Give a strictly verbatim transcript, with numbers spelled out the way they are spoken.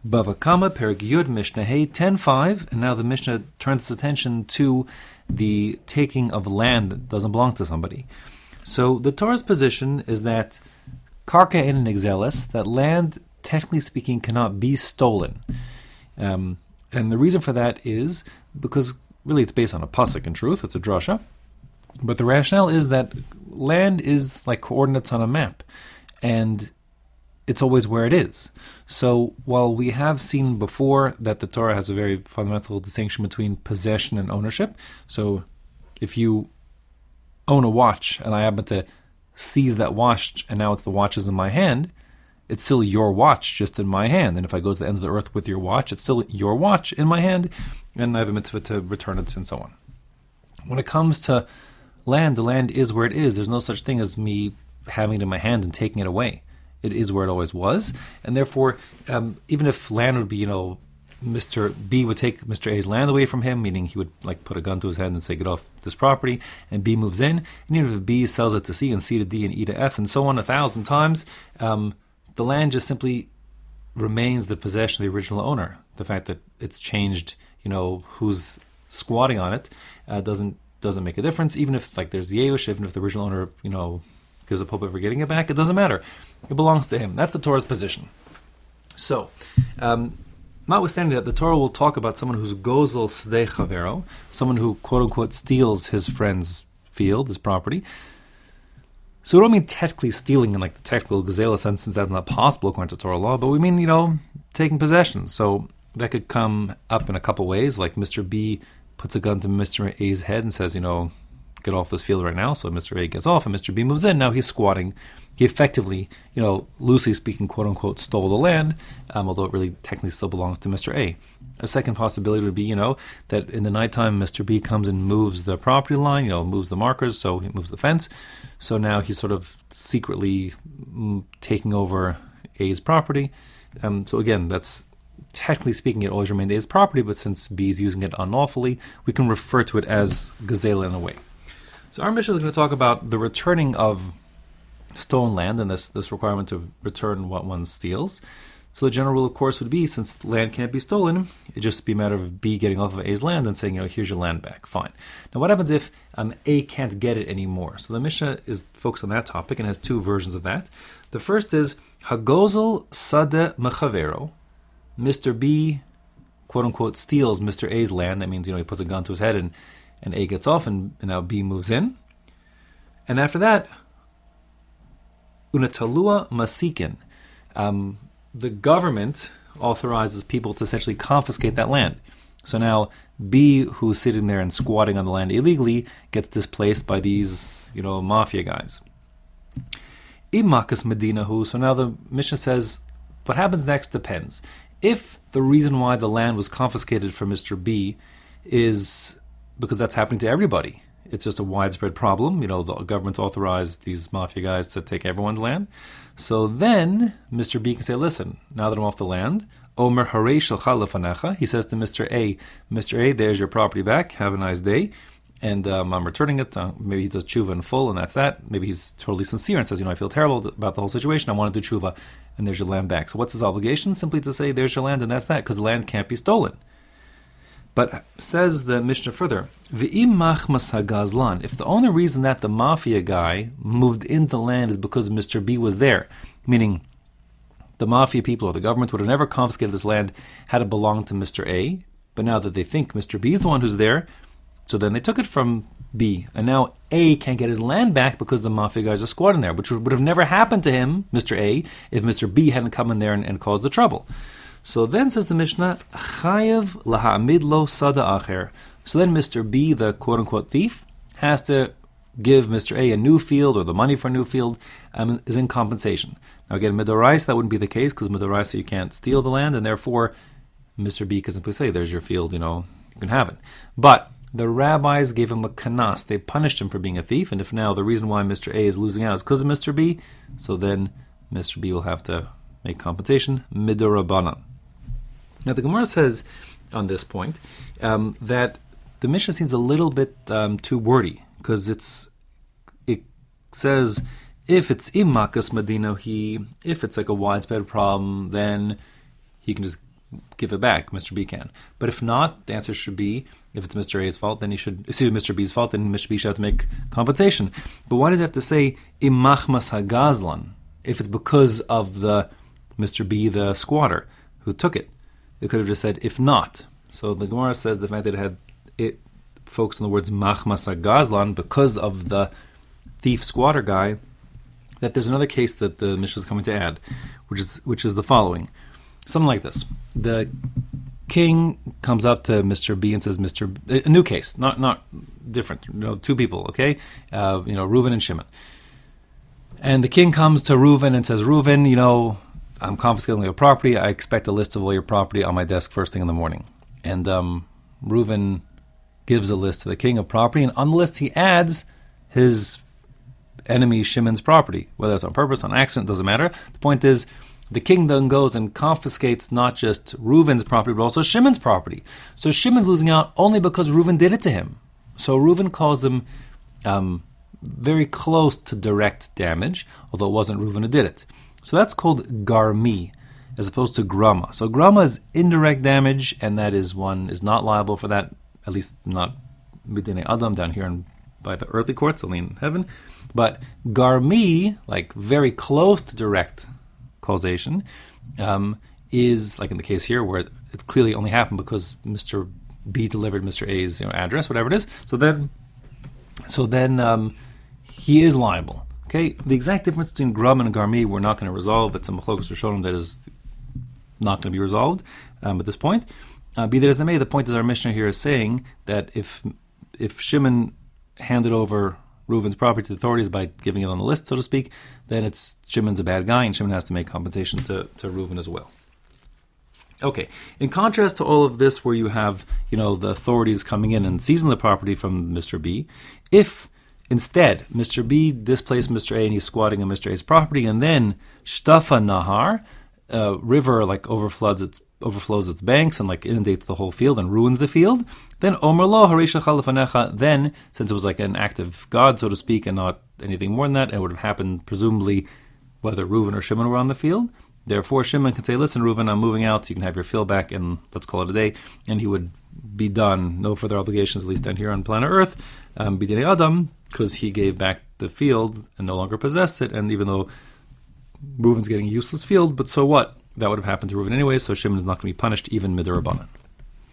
Bava Kama, Perek Yud, Mishnah Hey, ten five, and now the Mishnah turns its attention to the taking of land that doesn't belong to somebody. So the Torah's position is that Karka ein nigzeles, that land, technically speaking, cannot be stolen. Um, and the reason for that is because, really, it's based on a pasuk in truth, it's a drasha, but the rationale is that land is like coordinates on a map, and it's always where it is. So while we have seen before that the Torah has a very fundamental distinction between possession and ownership, so if you own a watch and I happen to seize that watch and now it's the watch is in my hand, it's still your watch just in my hand. And if I go to the ends of the earth with your watch, it's still your watch in my hand, and I have a mitzvah to return it and so on. When it comes to land, the land is where it is. There's no such thing as me having it in my hand and taking it away. It is where it always was, and therefore, um, even if land would be, you know, Mister B would take Mister A's land away from him, meaning he would like put a gun to his head and say, "Get off this property," and B moves in, and even if B sells it to C and C to D and E to F and so on a thousand times, um, the land just simply remains the possession of the original owner. The fact that it's changed, you know, who's squatting on it, uh, doesn't doesn't make a difference. Even if like there's Yeush, even if the original owner, you know, gives a pulpit for getting it back, it doesn't matter. It belongs to him. That's the Torah's position. So, um, notwithstanding that, the Torah will talk about someone who's gozel sdei chavero, someone who quote-unquote steals his friend's field, his property. So we don't mean technically stealing in like the technical gazela sense, since that's not possible according to Torah law, but we mean, you know, taking possession. So that could come up in a couple ways, like Mister B puts a gun to Mister A's head and says, you know, get off this field right now. So Mister A gets off and Mister B moves in. Now he's squatting. He effectively, you know, loosely speaking, quote unquote, stole the land, um, although it really technically still belongs to Mister A. A second possibility would be, you know, that in the nighttime Mister B comes and moves the property line, you know, moves the markers, so he moves the fence. So now he's sort of secretly mm, taking over A's property. Um, so again, that's technically speaking, it always remained A's property, but since B is using it unlawfully, we can refer to it as gazela in a way. So our mission is going to talk about the returning of stolen land and this, this requirement to return what one steals. So the general rule, of course, would be, since land can't be stolen, it'd just be a matter of B getting off of A's land and saying, you know, here's your land back. Fine. Now what happens if um, A can't get it anymore? So the Mishnah is focused on that topic and has two versions of that. The first is, Hagozel Sade Mechavero. Mister B, quote unquote, steals Mister A's land. That means, you know, he puts a gun to his head and and A gets off, and, and now B moves in. And after that, unatalua masikin. Um, the government authorizes people to essentially confiscate that land. So now B, who's sitting there and squatting on the land illegally, gets displaced by these, you know, mafia guys. Imakas medinahu. So now the Mishnah says, what happens next depends. If the reason why the land was confiscated from Mister B is because that's happening to everybody, it's just a widespread problem, you know, the government's authorized these mafia guys to take everyone's land, so then Mister B can say, listen, now that I'm off the land, Omer harei shelcha lefanecha, he says to Mister A, Mister A, there's your property back, have a nice day, and um, I'm returning it. Uh, maybe he does tshuva in full, and that's that. Maybe he's totally sincere and says, you know, I feel terrible about the whole situation, I want to do tshuva, and there's your land back. So what's his obligation? Simply to say, there's your land, and that's that, because the land can't be stolen. But says the Mishnah further, V'im machmas hagazlan, if the only reason that the mafia guy moved into the land is because Mister B was there, meaning the mafia people or the government would have never confiscated this land had it belonged to Mister A, but now that they think Mister B is the one who's there, so then they took it from B, and now A can't get his land back because the mafia guys are squatting there, which would have never happened to him, Mister A, if Mister B hadn't come in there and, and caused the trouble. So then says the Mishnah, Chayev laha'amid lo sada acher. So then Mister B, the quote-unquote thief, has to give Mister A a new field, or the money for a new field, um, is in compensation. Now again, midorais, that wouldn't be the case, because midorais, you can't steal the land, and therefore Mister B can simply say, there's your field, you know, you can have it. But the rabbis gave him a kanas. They punished him for being a thief, and if now the reason why Mister A is losing out is because of Mister B, so then Mister B will have to make compensation, midorabanan. Now the Gemara says on this point um, that the Mishnah seems a little bit um, too wordy, because it's it says if it's imakas medina, he if it's like a widespread problem, then he can just give it back. Mister B can. But if not, the answer should be, if it's Mister A's fault, then he should, excuse me, Mister B's fault, then Mister B should have to make compensation. But why does it have to say imachmas hagazlan if it's because of the Mister B, the squatter, who took it? It could have just said, if not. So the Gemara says the fact that it had it focused on the words machmas hagazlan because of the thief squatter guy, that there's another case that the Mishnah is coming to add, which is which is the following. Something like this. The king comes up to Mister B and says, Mister B, a new case, not not different, you know, two people, okay? Uh, you know, Reuven and Shimon. And the king comes to Reuven and says, Reuven, you know, I'm confiscating your property. I expect a list of all your property on my desk first thing in the morning. And um, Reuven gives a list to the king of property, and on the list he adds his enemy Shimon's property, whether it's on purpose, on accident, doesn't matter. The point is, the king then goes and confiscates not just Reuven's property, but also Shimon's property. So Shimon's losing out only because Reuven did it to him. So Reuven calls him um, very close to direct damage, although it wasn't Reuven who did it. So that's called garmi, as opposed to grama. So grama is indirect damage, and that is one is not liable for that, at least not b'dinei adam down here in, by the earthly courts, only in heaven. But garmi, like very close to direct causation, um, is like in the case here where it, it clearly only happened because Mister B delivered Mister A's you know, address, whatever it is. So then, so then um, he is liable. Okay, the exact difference between gram and garmi we're not going to resolve. It's a machlokas rishonim that is not going to be resolved um, at this point. Uh, be that as it may, the point is our Mishnah here is saying that if if Shimon handed over Reuven's property to the authorities by giving it on the list, so to speak, then it's Shimon's a bad guy, and Shimon has to make compensation to, to Reuven as well. Okay, in contrast to all of this, where you have, you know, the authorities coming in and seizing the property from Mister B, if instead Mister B displaced Mister A and he's squatting on Mister A's property, and then Shtafa Nahar, a river like overfloods its overflows its banks and like inundates the whole field and ruins the field, then Omer lo harisha chalafanecha, then, since it was like an act of God, so to speak, and not anything more than that, and it would have happened presumably whether Reuven or Shimon were on the field, therefore Shimon can say, listen Reuven, I'm moving out, you can have your field back and let's call it a day, and he would be done, no further obligations, at least down here on planet Earth, um, b'dinei adam, because he gave back the field and no longer possessed it, and even though Reuven's getting a useless field, but so what? That would have happened to Reuven anyway, so Shimon is not going to be punished, even midirabanan.